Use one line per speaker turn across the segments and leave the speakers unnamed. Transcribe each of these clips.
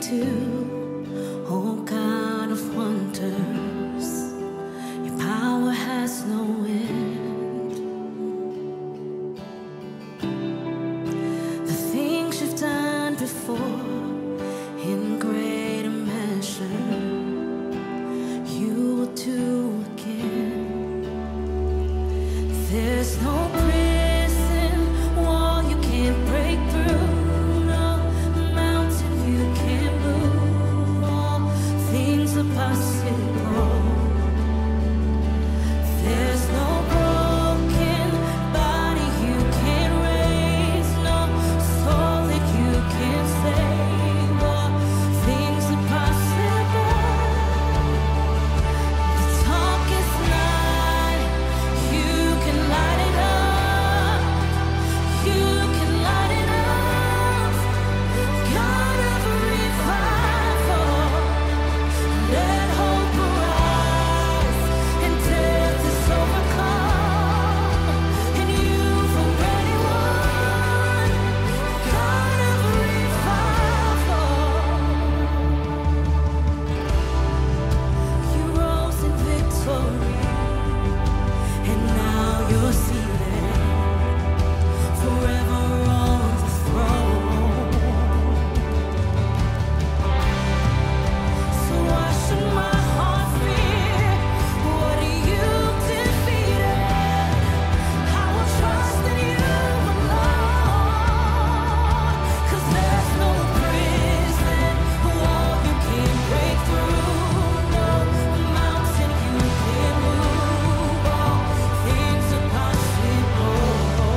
Oh God of wonders, your power has no end. The things you've done before, in greater measure, you will do again. There's no prison wall you can't break through. Possible. There's no broken body you can't raise, no soul that you can't save. All things are possible. The darkest night, you can light it up. You can light it up. God of revival. Let hope arise, and death is overcome, and you've already won. God of revival, you rose in victory, and now you're seated forever on the throne. So why should my heart fear what you defeated? I will trust in you alone. 'Cause there's no prison wall you can't break through, no mountain you can't move. All things are possible.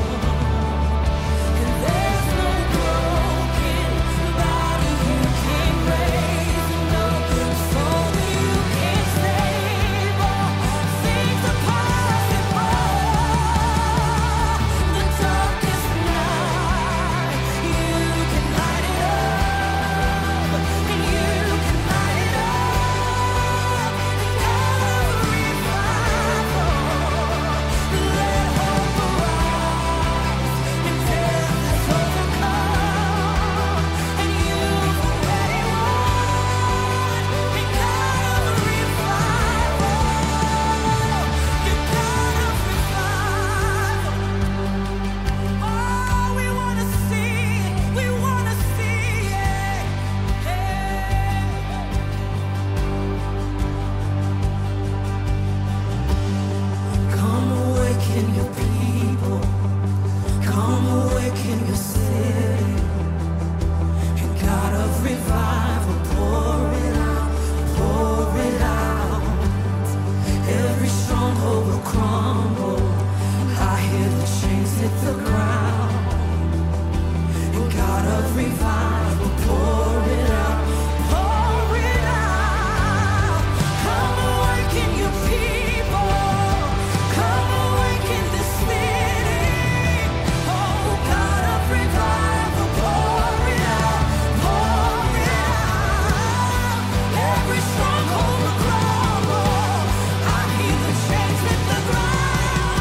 And there's no broken body you can't raise, no soul that you can't save. All things are possible. The darkest night, you can light it up, and you can light it up. God of revival, let hope arise, and death is overcome, and you've already won. And God of revival, you're God of revival. Oh, we wanna see it, we wanna see it. Hey. Come awaken your people, come awaken your city. And God of revival, pour it out, pour it out. Every stronghold will crumble. I hear the chains hit the ground. And God of revival, pour it out, pour it out. Come awaken your people, come awaken this city. Oh, God of revival, pour it out, pour it out. Every stronghold will crumble. I hear the chains hit the ground.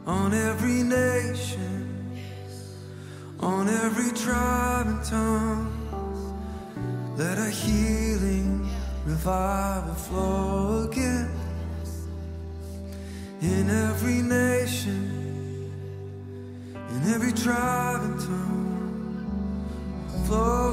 on every nation, on every tribe and tongue. Let a healing revival flow again in every nation, in every tribe and tongue. Flow